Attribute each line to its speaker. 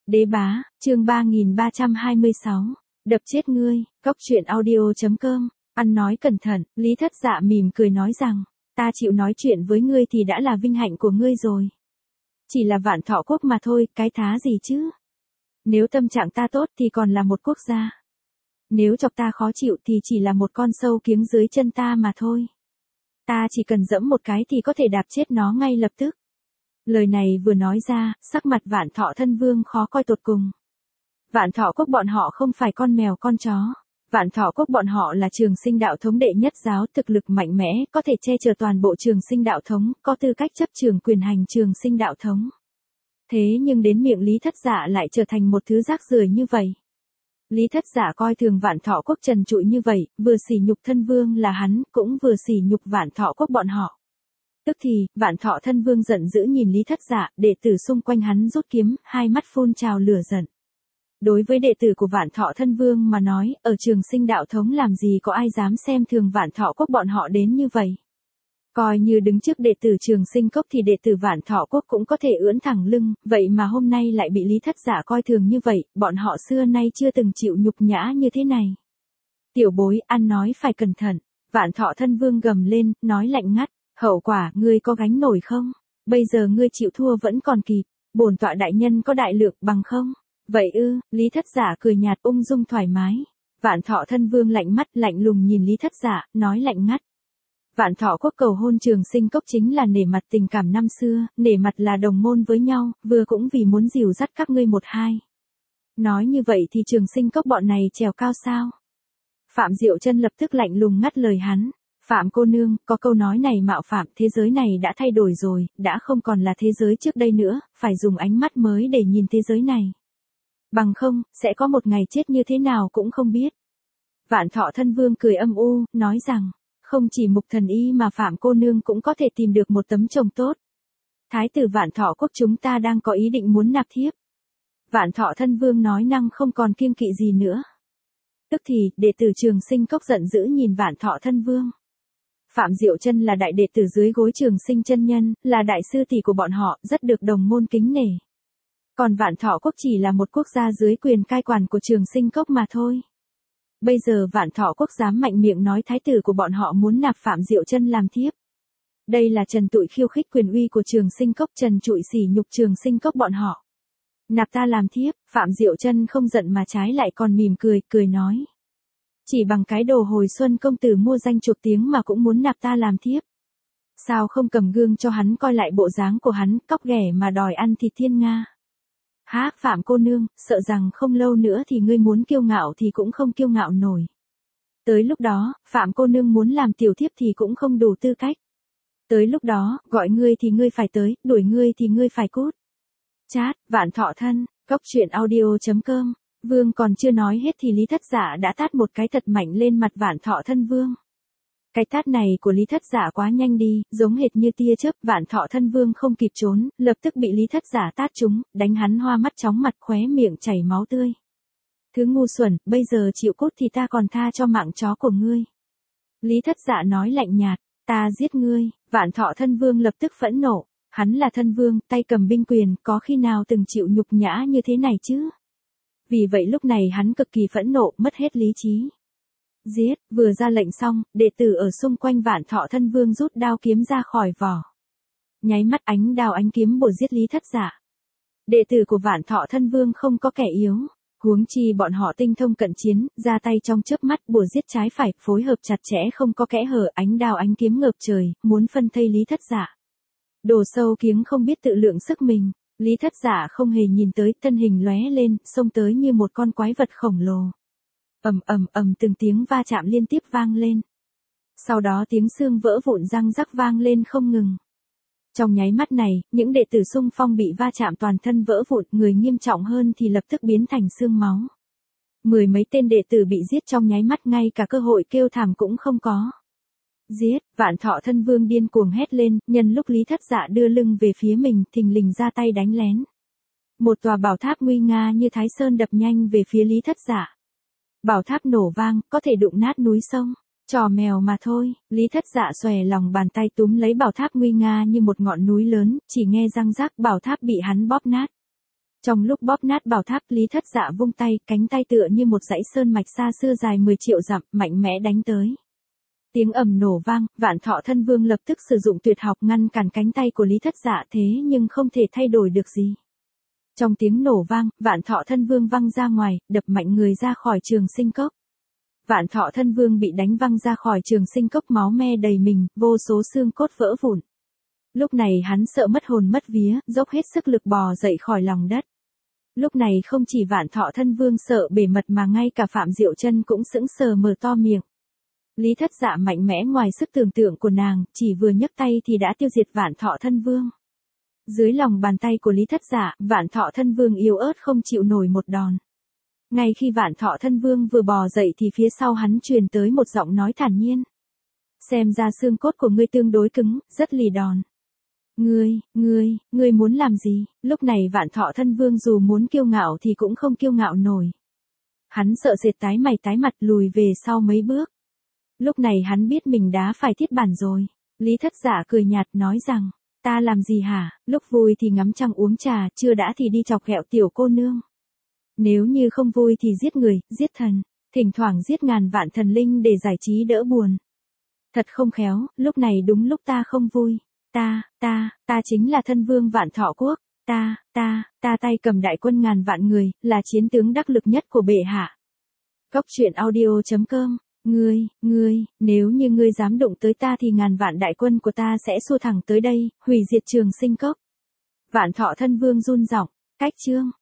Speaker 1: Đế bá, chương 3326. Đập chết ngươi, cóc truyện audio.com. Ăn nói cẩn thận, Lý Thất Dạ mỉm cười nói rằng, ta chịu nói chuyện với ngươi thì đã là vinh hạnh của ngươi rồi. Chỉ là Vạn Thọ quốc mà thôi, cái thá gì chứ? Nếu tâm trạng ta tốt thì còn là một quốc gia. Nếu chọc ta khó chịu thì chỉ là một con sâu kiếng dưới chân ta mà thôi. Ta chỉ cần dẫm một cái thì có thể đạp chết nó ngay lập tức. Lời này vừa nói ra, sắc mặt Vạn Thọ Thân Vương khó coi tột cùng. Vạn Thọ quốc bọn họ không phải con mèo con chó. Vạn Thọ quốc bọn họ là Trường Sinh đạo thống đệ nhất giáo, thực lực mạnh mẽ, có thể che chở toàn bộ Trường Sinh đạo thống, có tư cách chấp trường quyền hành Trường Sinh đạo thống. Thế nhưng đến miệng Lý Thất Dạ lại trở thành một thứ rác rưởi như vậy. Lý Thất Dạ coi thường Vạn Thọ quốc trần trụi như vậy, vừa sỉ nhục Thân Vương là hắn, cũng vừa sỉ nhục Vạn Thọ quốc bọn họ. Tức thì, Vạn Thọ Thân Vương giận dữ nhìn Lý Thất Dạ, đệ tử xung quanh hắn rút kiếm, hai mắt phun trào lửa giận. Đối với đệ tử của Vạn Thọ Thân Vương mà nói, ở Trường Sinh đạo thống làm gì có ai dám xem thường Vạn Thọ quốc bọn họ đến như vậy. Coi như đứng trước đệ tử Trường Sinh cốc thì đệ tử Vạn Thọ quốc cũng có thể ưỡn thẳng lưng, vậy mà hôm nay lại bị Lý Thất Dạ coi thường như vậy, bọn họ xưa nay chưa từng chịu nhục nhã như thế này. Tiểu bối, ăn nói phải cẩn thận. Vạn Thọ Thân Vương gầm lên, nói lạnh ngắt, hậu quả, ngươi có gánh nổi không? Bây giờ ngươi chịu thua vẫn còn kịp, bổn tọa đại nhân có đại lượng bằng không? Vậy ư? Lý Thất Dạ cười nhạt ung dung thoải mái. Vạn Thọ Thân Vương lạnh mắt lạnh lùng nhìn Lý Thất Dạ, nói lạnh ngắt. Vạn Thọ quốc cầu hôn Trường Sinh cốc chính là nể mặt tình cảm năm xưa, nể mặt là đồng môn với nhau, vừa cũng vì muốn dìu dắt các ngươi một hai. Nói như vậy thì Trường Sinh cốc bọn này trèo cao sao? Phạm Diệu Chân lập tức lạnh lùng ngắt lời hắn. Phạm cô nương, có câu nói này mạo phạm, thế giới này đã thay đổi rồi, đã không còn là thế giới trước đây nữa, phải dùng ánh mắt mới để nhìn thế giới này. Bằng không, sẽ có một ngày chết như thế nào cũng không biết. Vạn Thọ Thân Vương cười âm u, nói rằng, không chỉ Mục Thần Y mà Phạm cô nương cũng có thể tìm được một tấm chồng tốt. Thái tử Vạn Thọ quốc chúng ta đang có ý định muốn nạp thiếp. Vạn Thọ Thân Vương nói năng không còn kiêng kỵ gì nữa. Tức thì, đệ tử Trường Sinh cốc giận dữ nhìn Vạn Thọ Thân Vương. Phạm Diệu Chân là đại đệ tử dưới gối Trường Sinh chân nhân, là đại sư tỷ của bọn họ, rất được đồng môn kính nể. Còn Vạn Thọ quốc chỉ là một quốc gia dưới quyền cai quản của Trường Sinh cốc mà thôi. Bây giờ Vạn Thọ quốc dám mạnh miệng nói thái tử của bọn họ muốn nạp Phạm Diệu Chân làm thiếp. Đây là trần trụi khiêu khích quyền uy của Trường Sinh cốc, trần trụi sỉ nhục Trường Sinh cốc bọn họ. Nạp ta làm thiếp, Phạm Diệu Chân không giận mà trái lại còn mỉm cười, cười nói. Chỉ bằng cái đồ hồi xuân công tử mua danh chuộc tiếng mà cũng muốn nạp ta làm thiếp. Sao không cầm gương cho hắn coi lại bộ dáng của hắn, cóc ghẻ mà đòi ăn thịt thiên nga. Há, Phạm cô nương, sợ rằng không lâu nữa thì ngươi muốn kiêu ngạo thì cũng không kiêu ngạo nổi. Tới lúc đó, Phạm cô nương muốn làm tiểu thiếp thì cũng không đủ tư cách. Tới lúc đó, gọi ngươi thì ngươi phải tới, đuổi ngươi thì ngươi phải cút. Chat, Vạn Thọ Thân, cóc truyện audio.com. Vương còn chưa nói hết thì Lý Thất Dạ đã tát một cái thật mạnh lên mặt Vạn Thọ Thân Vương. Cái tát này của Lý Thất Dạ quá nhanh đi, giống hệt như tia chớp, Vạn Thọ Thân Vương không kịp trốn, lập tức bị Lý Thất Dạ tát trúng, đánh hắn hoa mắt chóng mặt, khóe miệng chảy máu tươi. Thứ ngu xuẩn, bây giờ chịu cút thì ta còn tha cho mạng chó của ngươi. Lý Thất Dạ nói lạnh nhạt, ta giết ngươi. Vạn Thọ Thân Vương lập tức phẫn nộ, hắn là thân vương, tay cầm binh quyền, có khi nào từng chịu nhục nhã như thế này chứ? Vì vậy lúc này hắn cực kỳ phẫn nộ, mất hết lý trí. Giết, vừa ra lệnh xong, đệ tử ở xung quanh Vạn Thọ Thân Vương rút đao kiếm ra khỏi vỏ. Nháy mắt ánh đao ánh kiếm bổ giết Lý Thất Dạ. Đệ tử của Vạn Thọ Thân Vương không có kẻ yếu, huống chi bọn họ tinh thông cận chiến, ra tay trong chớp mắt bổ giết trái phải, phối hợp chặt chẽ không có kẽ hở, ánh đao ánh kiếm ngập trời, muốn phân thây Lý Thất Dạ. Đồ sâu kiếng không biết tự lượng sức mình. Lý Thất Dạ không hề nhìn tới, thân hình lóe lên, xông tới như một con quái vật khổng lồ. Ầm ầm ầm từng tiếng va chạm liên tiếp vang lên. Sau đó tiếng xương vỡ vụn răng rắc vang lên không ngừng. Trong nháy mắt này, những đệ tử xung phong bị va chạm toàn thân vỡ vụn, người nghiêm trọng hơn thì lập tức biến thành xương máu. Mười mấy tên đệ tử bị giết trong nháy mắt, ngay cả cơ hội kêu thảm cũng không có. Giết, Vạn Thọ Thân Vương điên cuồng hét lên, nhân lúc Lý Thất Dạ đưa lưng về phía mình, thình lình ra tay đánh lén. Một tòa bảo tháp nguy nga như Thái Sơn đập nhanh về phía Lý Thất Dạ. Bảo tháp nổ vang, có thể đụng nát núi sông. Trò mèo mà thôi, Lý Thất Dạ xòe lòng bàn tay túm lấy bảo tháp nguy nga như một ngọn núi lớn, chỉ nghe răng rắc bảo tháp bị hắn bóp nát. Trong lúc bóp nát bảo tháp, Lý Thất Dạ vung tay, cánh tay tựa như một dãy sơn mạch xa xưa dài 10 triệu dặm, mạnh mẽ đánh tới. Tiếng ầm nổ vang, Vạn Thọ Thân Vương lập tức sử dụng tuyệt học ngăn cản cánh tay của Lý Thất Dạ, thế nhưng không thể thay đổi được gì. Trong tiếng nổ vang, Vạn Thọ Thân Vương văng ra ngoài, đập mạnh người ra khỏi Trường Sinh Cốc. Vạn Thọ Thân Vương bị đánh văng ra khỏi Trường Sinh Cốc, máu me đầy mình, vô số xương cốt vỡ vụn. Lúc này hắn sợ mất hồn mất vía, dốc hết sức lực bò dậy khỏi lòng đất. Lúc này không chỉ Vạn Thọ Thân Vương sợ bể mật mà ngay cả Phạm Diệu Chân cũng sững sờ mở to miệng. Lý Thất Dạ mạnh mẽ ngoài sức tưởng tượng của nàng, chỉ vừa nhấc tay thì đã tiêu diệt Vạn Thọ Thân Vương. Dưới lòng bàn tay của Lý Thất Dạ, Vạn Thọ Thân Vương yếu ớt không chịu nổi một đòn. Ngay khi Vạn Thọ Thân Vương vừa bò dậy thì phía sau hắn truyền tới một giọng nói thản nhiên. Xem ra xương cốt của ngươi tương đối cứng, rất lì đòn. Ngươi muốn làm gì? Lúc này Vạn Thọ Thân Vương dù muốn kiêu ngạo thì cũng không kiêu ngạo nổi. Hắn sợ sệt tái mày tái mặt lùi về sau mấy bước. Lúc này hắn biết mình đã phải thiết bản rồi. Lý Thất Dạ cười nhạt nói rằng, ta làm gì hả? Lúc vui thì ngắm trăng uống trà, chưa đã thì đi chọc ghẹo tiểu cô nương. Nếu như không vui thì giết người, giết thần, thỉnh thoảng giết ngàn vạn thần linh để giải trí đỡ buồn. Thật không khéo, lúc này đúng lúc ta không vui. Ta chính là Thân Vương Vạn Thọ Quốc. Ta tay cầm đại quân ngàn vạn người, là chiến tướng đắc lực nhất của bệ hạ. Cốc truyện audio.com. Nếu như ngươi dám đụng tới ta thì ngàn vạn đại quân của ta sẽ xua thẳng tới đây, hủy diệt Trường Sinh Cốc. Vạn Thọ Thân Vương run giọng, cách chương.